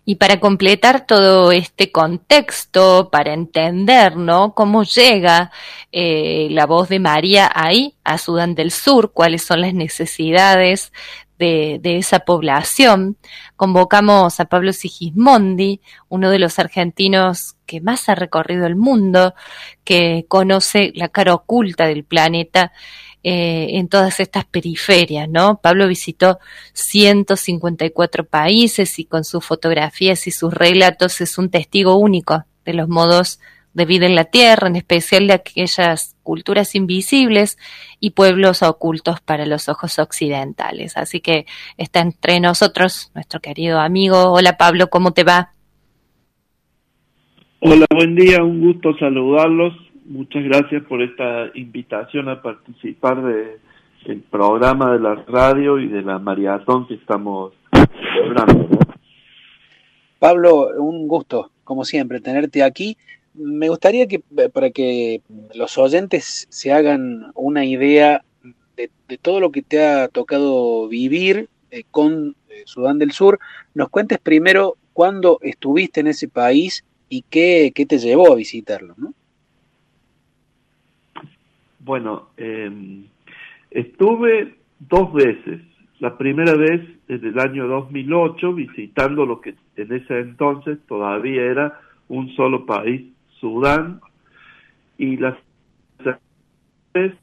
Y para completar todo este contexto, para entender, ¿no?, cómo llega la voz de María ahí, a Sudán del Sur, cuáles son las necesidades de esa población, convocamos a Pablo Sigismondi, uno de los argentinos que más ha recorrido el mundo, que conoce la cara oculta del planeta en todas estas periferias, ¿no? Pablo visitó 154 países y con sus fotografías y sus relatos es un testigo único de los modos de vida en la tierra, en especial de aquellas culturas invisibles y pueblos ocultos para los ojos occidentales. Así que está entre nosotros nuestro querido amigo. Hola Pablo, ¿cómo te va? Hola, buen día, un gusto saludarlos. Muchas gracias por esta invitación a participar del programa de la radio y de la maratón que estamos celebrando, ¿no? Pablo, un gusto, como siempre, tenerte aquí. Me gustaría que, para que los oyentes se hagan una idea de todo lo que te ha tocado vivir con Sudán del Sur, nos cuentes primero cuándo estuviste en ese país y qué te llevó a visitarlo, ¿no? Bueno, estuve 2 veces. La primera vez en el año 2008 visitando lo que en ese entonces todavía era un solo país, Sudán, y la segunda vez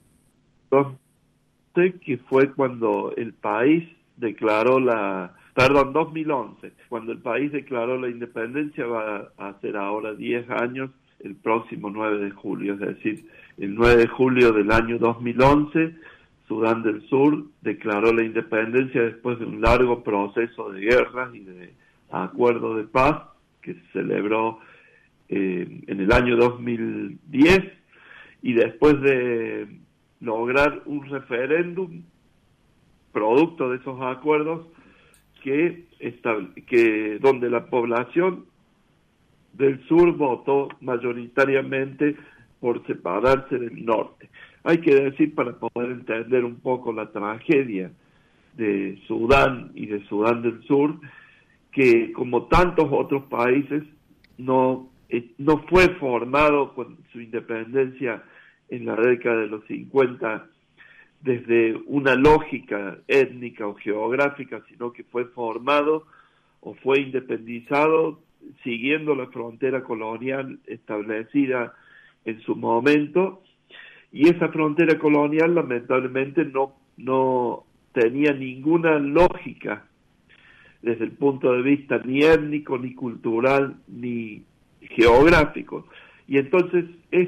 que fue cuando el país declaró 2011, cuando el país declaró la independencia. Va a ser ahora 10 años el próximo 9 de julio, es decir, el 9 de julio del año 2011, Sudán del Sur declaró la independencia después de un largo proceso de guerras y de acuerdo de paz que se celebró en el año 2010, y después de lograr un referéndum producto de esos acuerdos donde la población del sur votó mayoritariamente por separarse del norte. Hay que decir, para poder entender un poco la tragedia de Sudán y de Sudán del Sur, que como tantos otros países no fue formado con su independencia en la década de los 50 desde una lógica étnica o geográfica, sino que fue formado o fue independizado siguiendo la frontera colonial establecida en su momento, y esa frontera colonial lamentablemente no tenía ninguna lógica desde el punto de vista ni étnico, ni cultural, ni geográfico. Y entonces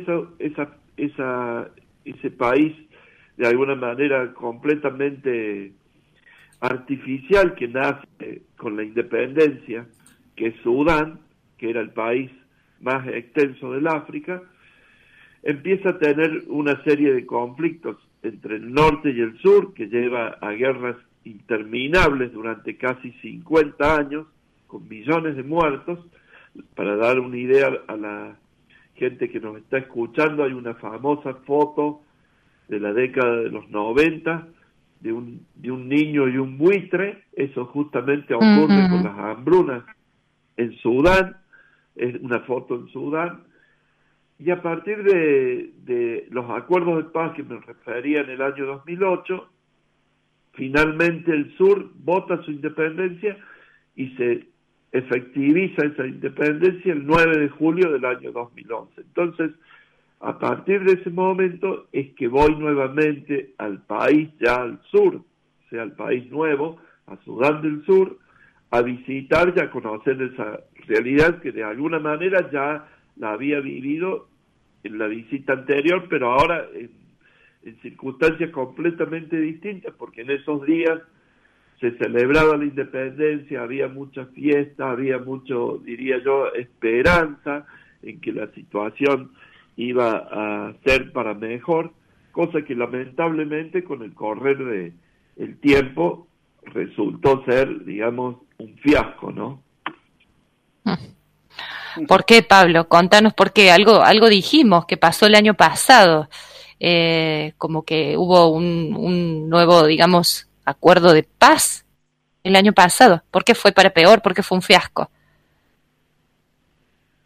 ese país, de alguna manera completamente artificial, que nace con la independencia, que es Sudán, que era el país más extenso del África, empieza a tener una serie de conflictos entre el norte y el sur, que lleva a guerras interminables durante casi 50 años, con millones de muertos. Para dar una idea a la gente que nos está escuchando, hay una famosa foto de la década de los 90 de un niño y un buitre. Eso justamente ocurre con las hambrunas en Sudán, es una foto en Sudán. Y a partir de los acuerdos de paz que me refería en el año 2008, finalmente el sur vota su independencia y se efectiviza esa independencia el 9 de julio del año 2011. Entonces, a partir de ese momento es que voy nuevamente al país, ya al sur, o sea, al país nuevo, a Sudán del Sur, a visitar y a conocer esa realidad que de alguna manera ya la había vivido en la visita anterior, pero ahora en circunstancias completamente distintas, porque en esos días se celebraba la independencia, había mucha fiesta, había mucho, diría yo, esperanza en que la situación iba a ser para mejor, cosa que lamentablemente con el correr del tiempo resultó ser, digamos, un fiasco, ¿no? ¿Por qué, Pablo? Contanos por qué. Algo dijimos que pasó el año pasado, como que hubo un nuevo, digamos, acuerdo de paz el año pasado. ¿Por qué fue para peor? ¿Por qué fue un fiasco?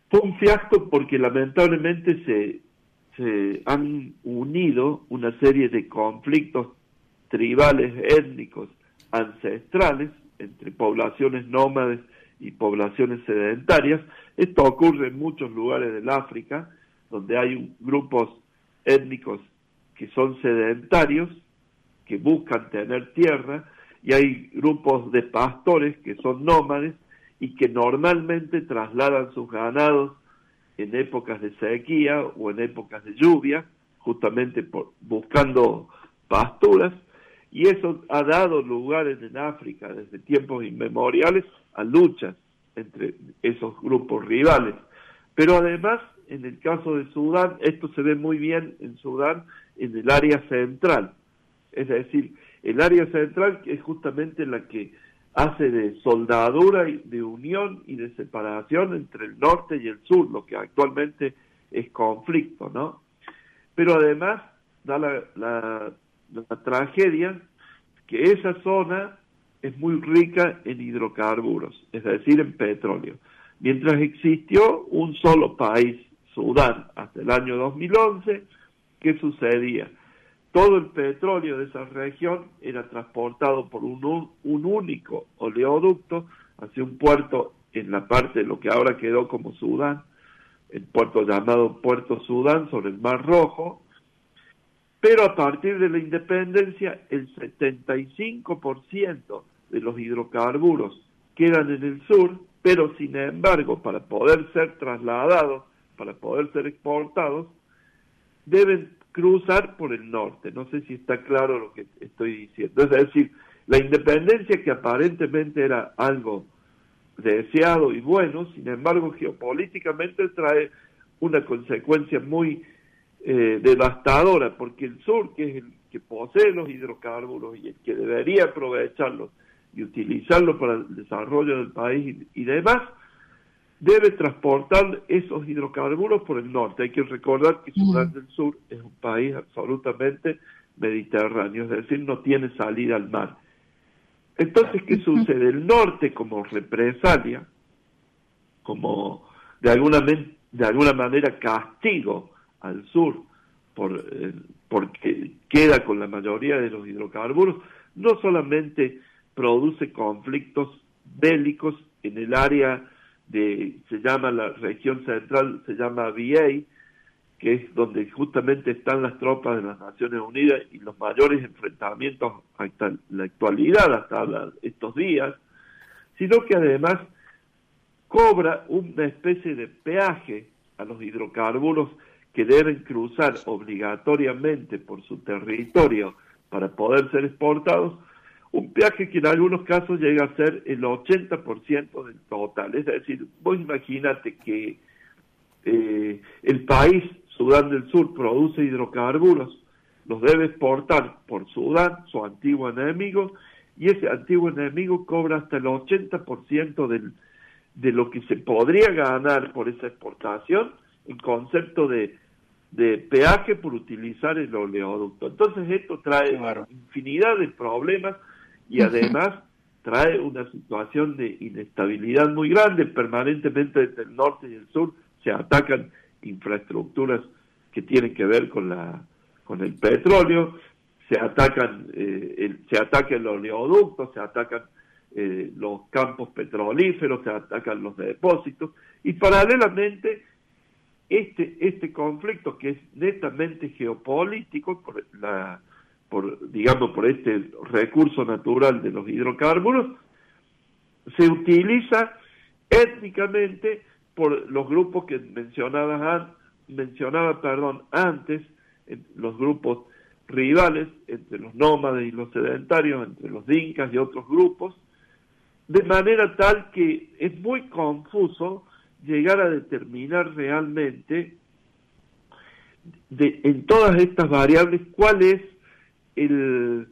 Fue un fiasco porque lamentablemente se han unido una serie de conflictos tribales, étnicos, ancestrales, entre poblaciones nómades y poblaciones sedentarias. Esto ocurre en muchos lugares del África, donde hay grupos étnicos que son sedentarios, que buscan tener tierra, y hay grupos de pastores que son nómades y que normalmente trasladan sus ganados en épocas de sequía o en épocas de lluvia, justamente buscando pasturas, y eso ha dado lugares en África desde tiempos inmemoriales a luchas entre esos grupos rivales. Pero además, en el caso de Sudán, esto se ve muy bien en Sudán, en el área central. Es decir, el área central es justamente la que hace de soldadura, y de unión y de separación entre el norte y el sur, lo que actualmente es conflicto, ¿no? Pero además da la tragedia que esa zona es muy rica en hidrocarburos, es decir, en petróleo. Mientras existió un solo país, Sudán, hasta el año 2011, ¿qué sucedía? Todo el petróleo de esa región era transportado por un único oleoducto hacia un puerto en la parte de lo que ahora quedó como Sudán, el puerto llamado Puerto Sudán, sobre el Mar Rojo. Pero a partir de la independencia, el 75% de los hidrocarburos quedan en el sur, pero sin embargo, para poder ser trasladados, para poder ser exportados, deben cruzar por el norte. No sé si está claro lo que estoy diciendo. Es decir, la independencia, que aparentemente era algo deseado y bueno, sin embargo, geopolíticamente trae una consecuencia muy devastadora, porque el sur, que es el que posee los hidrocarburos y el que debería aprovecharlos y utilizarlos para el desarrollo del país y demás, debe transportar esos hidrocarburos por el norte. Hay que recordar que Sudán del Sur es un país absolutamente mediterráneo, es decir, no tiene salida al mar. Entonces, ¿qué sucede? El norte, como represalia, como de alguna manera castigo al sur porque queda con la mayoría de los hidrocarburos, no solamente produce conflictos bélicos en el área se llama la región central, se llama VA, que es donde justamente están las tropas de las Naciones Unidas y los mayores enfrentamientos hasta la actualidad, hasta estos días, sino que además cobra una especie de peaje a los hidrocarburos que deben cruzar obligatoriamente por su territorio para poder ser exportados, un peaje que en algunos casos llega a ser el 80% del total. Es decir, vos imaginate que el país, Sudán del Sur, produce hidrocarburos, los debe exportar por Sudán, su antiguo enemigo, y ese antiguo enemigo cobra hasta el 80% de lo que se podría ganar por esa exportación en concepto de peaje por utilizar el oleoducto. Entonces esto trae infinidad de problemas y además trae una situación de inestabilidad muy grande. Permanentemente desde el norte y el sur se atacan infraestructuras que tienen que ver con el petróleo, se ataca el oleoducto, se atacan los campos petrolíferos, se atacan los depósitos, y paralelamente este conflicto, que es netamente geopolítico por este recurso natural de los hidrocarburos, se utiliza étnicamente por los grupos que mencionaba antes, los grupos rivales entre los nómades y los sedentarios, entre los dinkas y otros grupos, de manera tal que es muy confuso llegar a determinar realmente en todas estas variables cuál es el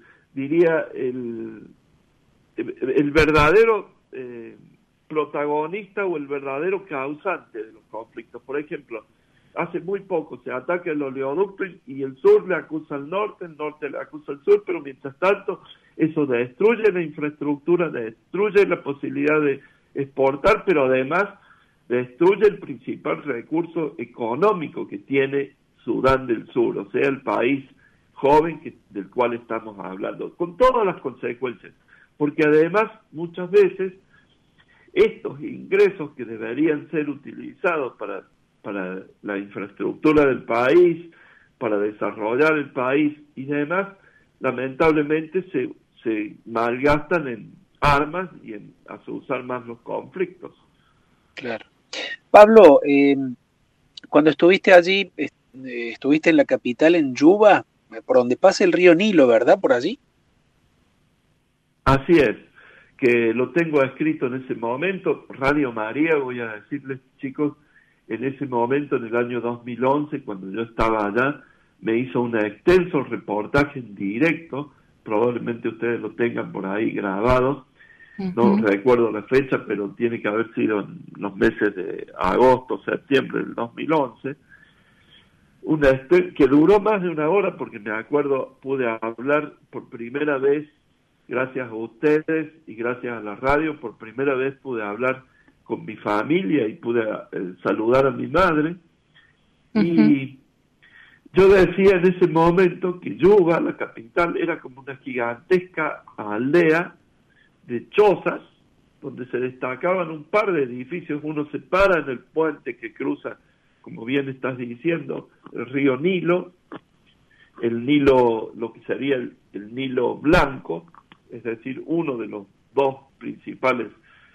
verdadero protagonista o el verdadero causante de los conflictos. Por ejemplo, hace muy poco se ataca el oleoducto y el sur le acusa al norte, el norte le acusa al sur, pero mientras tanto eso destruye la infraestructura, destruye la posibilidad de exportar, pero además destruye el principal recurso económico que tiene Sudán del Sur, o sea, el país joven del cual estamos hablando, con todas las consecuencias, porque además muchas veces estos ingresos que deberían ser utilizados para la infraestructura del país, para desarrollar el país y demás, lamentablemente se malgastan en armas y en azuzar más los conflictos. Claro. Pablo, cuando estuviste allí, estuviste en la capital, en Yuba, por donde pasa el río Nilo, ¿verdad? Por allí. Así es, que lo tengo escrito en ese momento. Radio María, voy a decirles, chicos, en ese momento, en el año 2011, cuando yo estaba allá, me hizo un extenso reportaje en directo, probablemente ustedes lo tengan por ahí grabado, no recuerdo la fecha, pero tiene que haber sido en los meses de agosto, septiembre del 2011, que duró más de una hora, porque me acuerdo, pude hablar por primera vez, gracias a ustedes y gracias a la radio, por primera vez pude hablar con mi familia y pude saludar a mi madre. Y yo decía en ese momento que Yuba, la capital, era como una gigantesca aldea de chozas, donde se destacaban un par de edificios. Uno se para en el puente que cruza, como bien estás diciendo, el río Nilo, el Nilo, lo que sería el Nilo Blanco, es decir, uno de los dos principales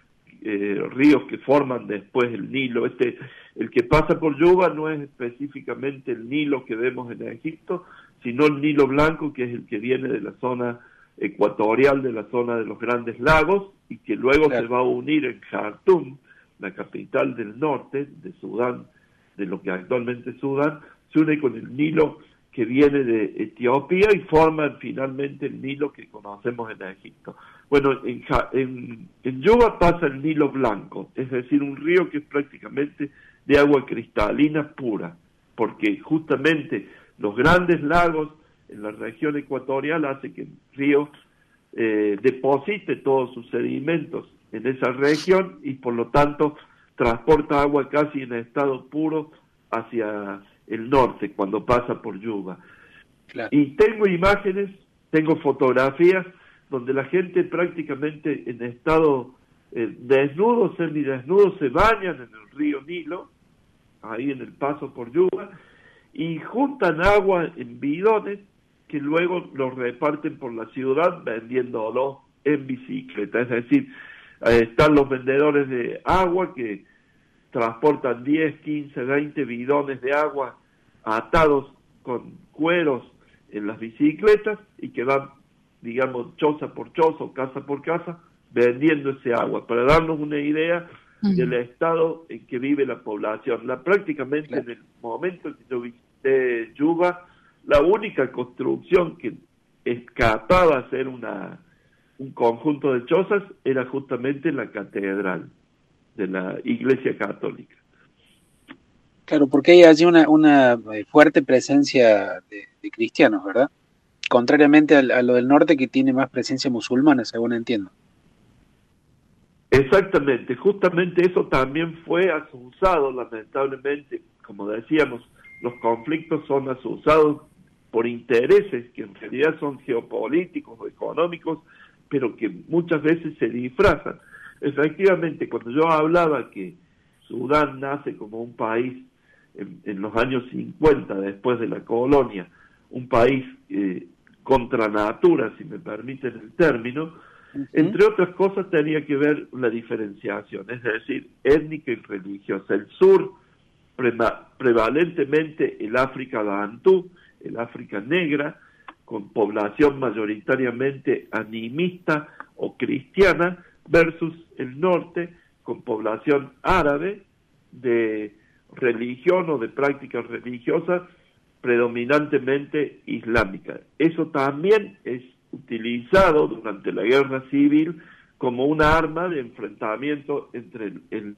ríos que forman después el Nilo. El que pasa por Yuba no es específicamente el Nilo que vemos en Egipto, sino el Nilo Blanco, que es el que viene de la zona ecuatorial, de la zona de los Grandes Lagos, y que luego se va a unir en Jartum, la capital del norte de Sudán, de lo que actualmente es Sudán, se une con el Nilo que viene de Etiopía y forman finalmente el Nilo que conocemos en Egipto. Bueno, en Yuba pasa el Nilo Blanco, es decir, un río que es prácticamente de agua cristalina pura, porque justamente los Grandes Lagos en la región ecuatorial hace que el río deposite todos sus sedimentos en esa región y por lo tanto transporta agua casi en estado puro hacia el norte cuando pasa por Yuba. Claro. Y tengo imágenes, tengo fotografías donde la gente prácticamente en estado desnudo, semidesnudo, se bañan en el río Nilo, ahí en el paso por Yuba, y juntan agua en bidones que luego los reparten por la ciudad vendiéndolo en bicicleta. Es decir, están los vendedores de agua que transportan 10, 15, 20 bidones de agua atados con cueros en las bicicletas y que van, digamos, choza por choza o casa por casa vendiendo ese agua, para darnos una idea del estado en que vive la población. Prácticamente en el momento en que yo visité Yuba, la única construcción que escapaba a ser un conjunto de chozas era justamente la catedral de la Iglesia Católica. Claro, porque hay allí una fuerte presencia de cristianos, ¿verdad? Contrariamente a lo del norte, que tiene más presencia musulmana, según entiendo. Exactamente, justamente eso también fue azuzado, lamentablemente. Como decíamos, los conflictos son azuzados por intereses que en realidad son geopolíticos o económicos, pero que muchas veces se disfrazan. Efectivamente, cuando yo hablaba que Sudán nace como un país en los años 50, después de la colonia, un país contra natura, si me permiten el término, entre otras cosas tenía que ver la diferenciación, es decir, étnica y religiosa. El sur, prevalentemente el África Bantú, el África negra, con población mayoritariamente animista o cristiana, versus el norte, con población árabe, de religión o de prácticas religiosas predominantemente islámicas. Eso también es utilizado durante la guerra civil como una arma de enfrentamiento entre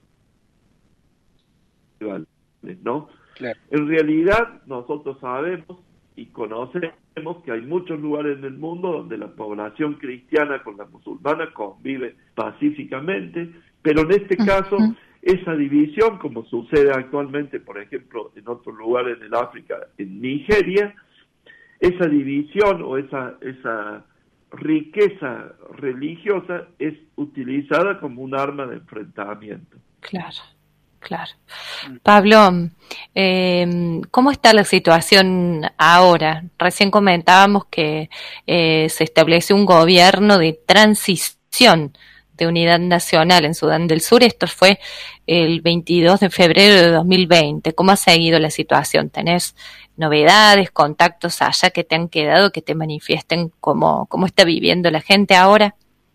¿no? Claro. En realidad nosotros sabemos y conocemos que hay muchos lugares en el mundo donde la población cristiana con la musulmana convive pacíficamente, pero en este caso esa división, como sucede actualmente, por ejemplo, en otros lugares del África, en Nigeria, esa división o esa riqueza religiosa es utilizada como un arma de enfrentamiento. Claro, claro. Pablo, ¿cómo está la situación ahora? Recién comentábamos que se estableció un gobierno de transición de unidad nacional en Sudán del Sur. Esto fue el 22 de febrero de 2020. ¿Cómo ha seguido la situación? ¿Tenés novedades, contactos allá que te han quedado, que te manifiesten cómo está viviendo la gente ahora?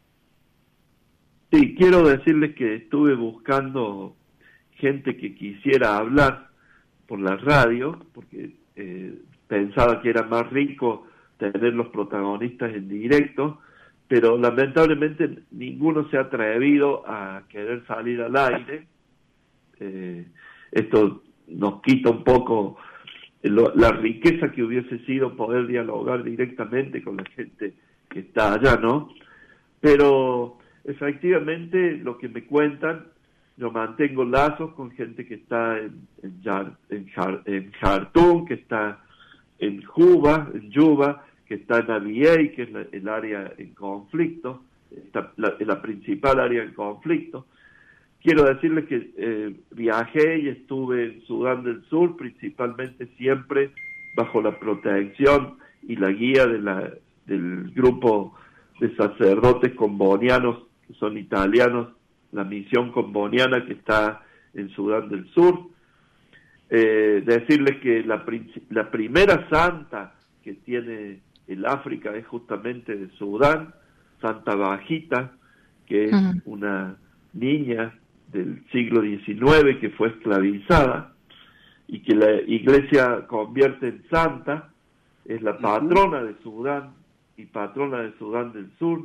Sí, quiero decirles que estuve buscando gente que quisiera hablar por la radio, porque pensaba que era más rico tener los protagonistas en directo, pero lamentablemente ninguno se ha atrevido a querer salir al aire. Esto nos quita un poco la riqueza que hubiese sido poder dialogar directamente con la gente que está allá, ¿no? Pero efectivamente lo que me cuentan, yo mantengo lazos con gente que está en Jartum, que está en Juba, que está en Abyei, que es el área en conflicto, la principal área en conflicto. Quiero decirles que viajé y estuve en Sudán del Sur, principalmente siempre bajo la protección y la guía del grupo de sacerdotes combonianos, que son italianos, la misión comboniana que está en Sudán del Sur. Decirles que la primera santa que tiene el África es justamente de Sudán, Santa Bajita, que es una niña del siglo XIX que fue esclavizada y que la iglesia convierte en santa, es la patrona de Sudán y patrona de Sudán del Sur.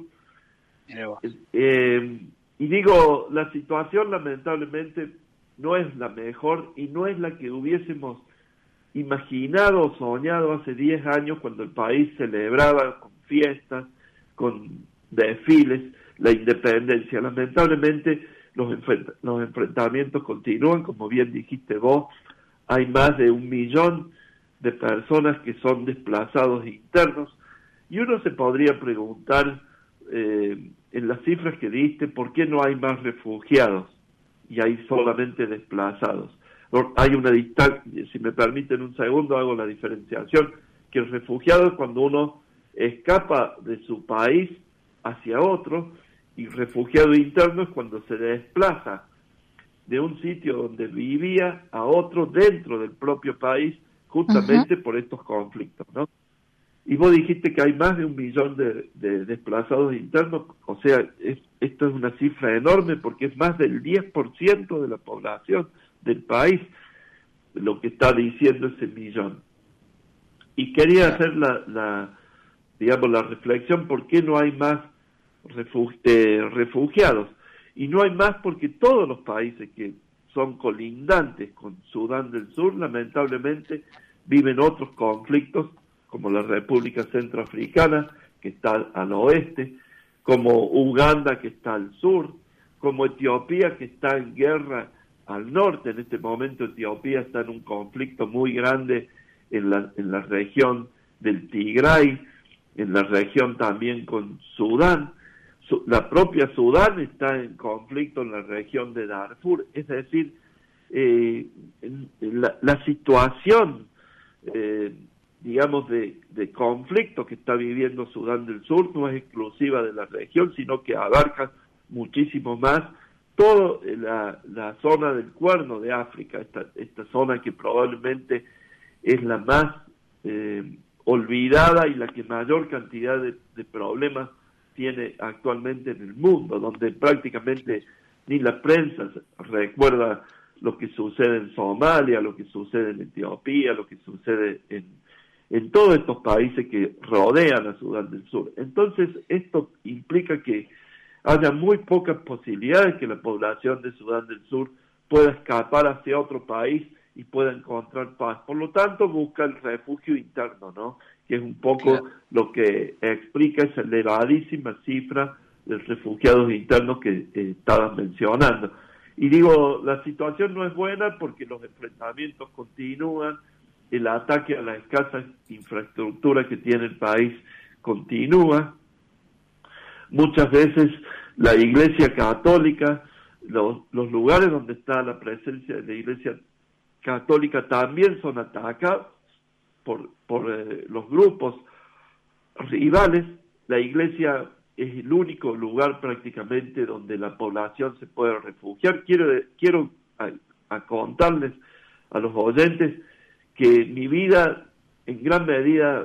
Y digo, la situación lamentablemente no es la mejor y no es la que hubiésemos imaginado o soñado hace 10 años cuando el país celebraba con fiestas, con desfiles, la independencia. Lamentablemente los enfrentamientos continúan, como bien dijiste vos, hay más de 1 millón de personas que son desplazados internos y uno se podría preguntar en las cifras que diste, ¿por qué no hay más refugiados y hay solamente desplazados? Hay una distancia, si me permiten un segundo, hago la diferenciación, que el refugiado es cuando uno escapa de su país hacia otro, y refugiado interno es cuando se desplaza de un sitio donde vivía a otro dentro del propio país, justamente por estos conflictos, ¿no? Y vos dijiste que hay más de 1 millón de desplazados internos, o sea, esto es una cifra enorme porque es más del 10% de la población del país, lo que está diciendo ese millón. Y quería hacer la reflexión, ¿por qué no hay más refugiados? Y no hay más porque todos los países que son colindantes con Sudán del Sur, lamentablemente, viven otros conflictos, como la República Centroafricana, que está al oeste, como Uganda, que está al sur, como Etiopía, que está en guerra al norte. En este momento Etiopía está en un conflicto muy grande en la región del Tigray, en la región también con Sudán. La propia Sudán está en conflicto en la región de Darfur. Es decir, la situación digamos, de conflicto que está viviendo Sudán del Sur no es exclusiva de la región, sino que abarca muchísimo más toda la zona del Cuerno de África, esta zona que probablemente es la más olvidada y la que mayor cantidad de problemas tiene actualmente en el mundo, donde prácticamente ni la prensa recuerda lo que sucede en Somalia, lo que sucede en Etiopía, lo que sucede en todos estos países que rodean a Sudán del Sur. Entonces, esto implica que haya muy pocas posibilidades que la población de Sudán del Sur pueda escapar hacia otro país y pueda encontrar paz. Por lo tanto, busca el refugio interno, ¿no? Que es un poco lo que explica esa elevadísima cifra de refugiados internos que estabas mencionando. Y digo, la situación no es buena porque los enfrentamientos continúan, el ataque a la escasa infraestructura que tiene el país continúa. Muchas veces la Iglesia Católica, los lugares donde está la presencia de la Iglesia Católica también son atacados por los grupos rivales. La Iglesia es el único lugar prácticamente donde la población se puede refugiar. Quiero contarles a los oyentes que mi vida en gran medida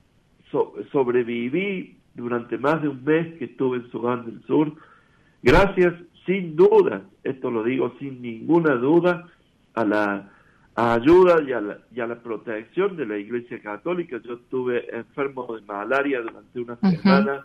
sobreviví durante más de un mes que estuve en Sudán del Sur, gracias sin duda, esto lo digo sin ninguna duda, a la ayuda y a la protección de la Iglesia Católica. Yo estuve enfermo de malaria durante una semana,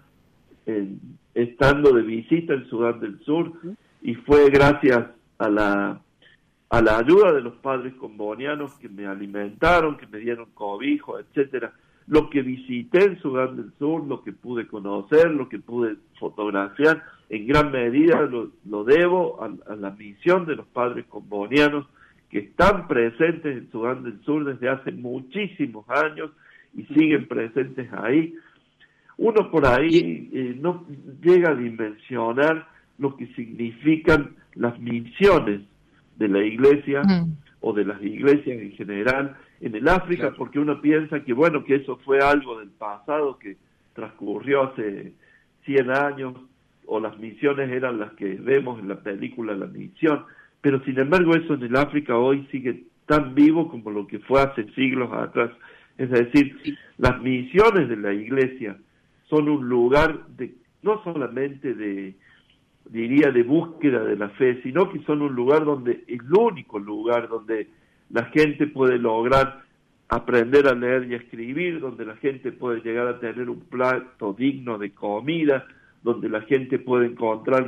estando de visita en Sudán del Sur, y fue gracias a la ayuda de los padres combonianos que me alimentaron, que me dieron cobijo, etcétera. Lo que visité en Sudán del Sur, lo que pude conocer, lo que pude fotografiar, en gran medida lo debo a la misión de los padres combonianos que están presentes en Sudán del Sur desde hace muchísimos años y siguen presentes ahí. Uno por ahí no llega a dimensionar lo que significan las misiones de la Iglesia o de las iglesias en general en el África, claro, porque uno piensa que bueno, que eso fue algo del pasado que transcurrió hace 100 años, o las misiones eran las que vemos en la película La Misión, pero sin embargo eso en el África hoy sigue tan vivo como lo que fue hace siglos atrás. Es decir, las misiones de la Iglesia son un lugar no solamente de búsqueda de la fe, sino que son un lugar donde, el único lugar donde la gente puede lograr aprender a leer y a escribir, donde la gente puede llegar a tener un plato digno de comida, donde la gente puede encontrar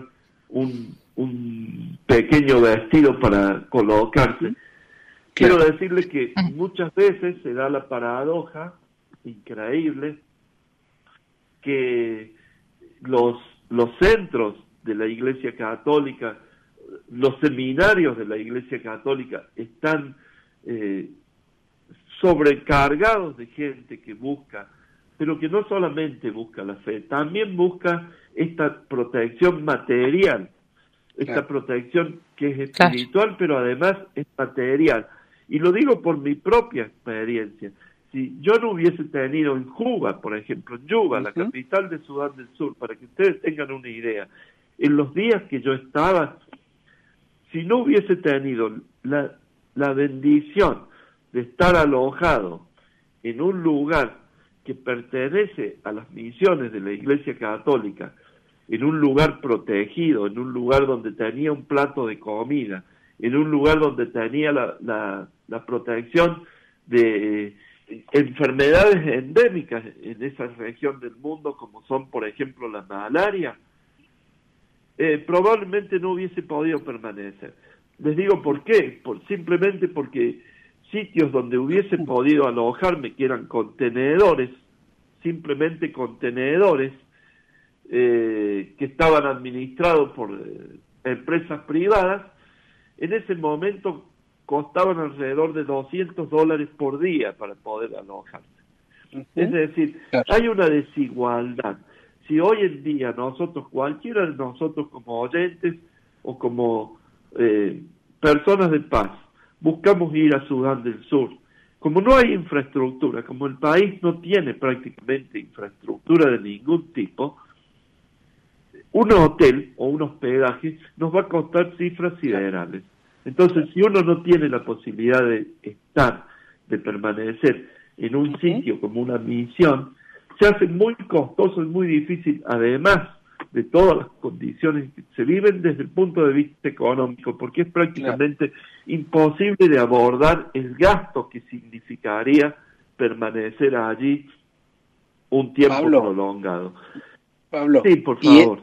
un pequeño vestido para colocarse. Quiero decirle que muchas veces se da la paradoja increíble que los centros de la Iglesia Católica, los seminarios de la Iglesia Católica están sobrecargados de gente que busca, pero que no solamente busca la fe, también busca esta protección material, esta protección que es espiritual, pero además es material. Y lo digo por mi propia experiencia. Si yo no hubiese tenido en Juba, por ejemplo, en Juba, la capital de Sudán del Sur, para que ustedes tengan una idea, en los días que yo estaba, si no hubiese tenido la bendición de estar alojado en un lugar que pertenece a las misiones de la Iglesia Católica, en un lugar protegido, en un lugar donde tenía un plato de comida, en un lugar donde tenía la protección de enfermedades endémicas en esa región del mundo, como son, por ejemplo, la malaria, probablemente no hubiese podido permanecer. Les digo por qué, simplemente porque sitios donde hubiese podido alojarme, que eran contenedores, simplemente contenedores, que estaban administrados por empresas privadas, en ese momento costaban alrededor de $200 por día para poder alojarse. Es decir, hay una desigualdad. Si hoy en día nosotros, cualquiera de nosotros como oyentes o como personas de paz, buscamos ir a Sudán del Sur, como no hay infraestructura, como el país no tiene prácticamente infraestructura de ningún tipo, un hotel o un hospedaje nos va a costar cifras siderales. Entonces, si uno no tiene la posibilidad de estar, de permanecer en un sitio como una misión, se hace muy costoso y muy difícil, además de todas las condiciones que se viven desde el punto de vista económico, porque es prácticamente imposible de abordar el gasto que significaría permanecer allí un tiempo prolongado. Pablo, sí, por favor.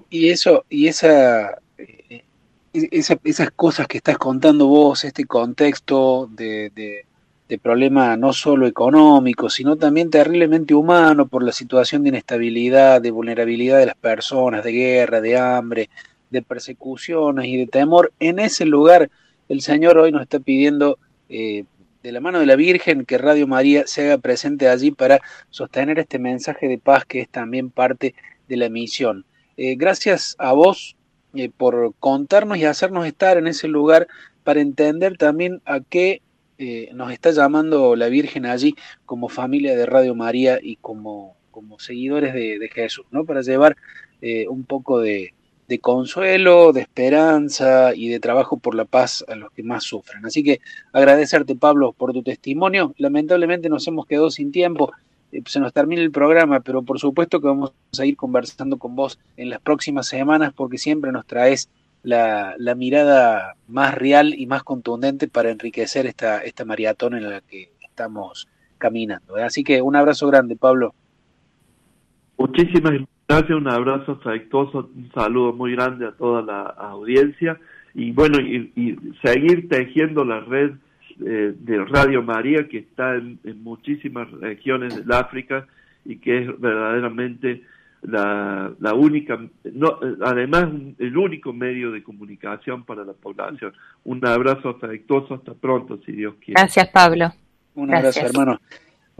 Esas cosas que estás contando vos, este contexto de problema no solo económico, sino también terriblemente humano por la situación de inestabilidad, de vulnerabilidad de las personas, de guerra, de hambre, de persecuciones y de temor. En ese lugar el Señor hoy nos está pidiendo, de la mano de la Virgen, que Radio María se haga presente allí para sostener este mensaje de paz que es también parte de la misión. Gracias a vos por contarnos y hacernos estar en ese lugar para entender también a qué nos está llamando la Virgen allí como familia de Radio María y como seguidores de Jesús, ¿no? Para llevar un poco de consuelo, de esperanza y de trabajo por la paz a los que más sufren. Así que agradecerte, Pablo, por tu testimonio. Lamentablemente nos hemos quedado sin tiempo, se nos termina el programa, pero por supuesto que vamos a ir conversando con vos en las próximas semanas porque siempre nos traes la mirada más real y más contundente para enriquecer esta maratón en la que estamos caminando. Así que un abrazo grande, Pablo. Muchísimas gracias, un abrazo afectuoso, un saludo muy grande a toda la audiencia y bueno, y seguir tejiendo la red de Radio María que está en muchísimas regiones del África y que es verdaderamente la única, no, además el único medio de comunicación para la población. Un abrazo afectuoso, hasta pronto, si Dios quiere. Gracias, Pablo. Un abrazo, Gracias. hermano.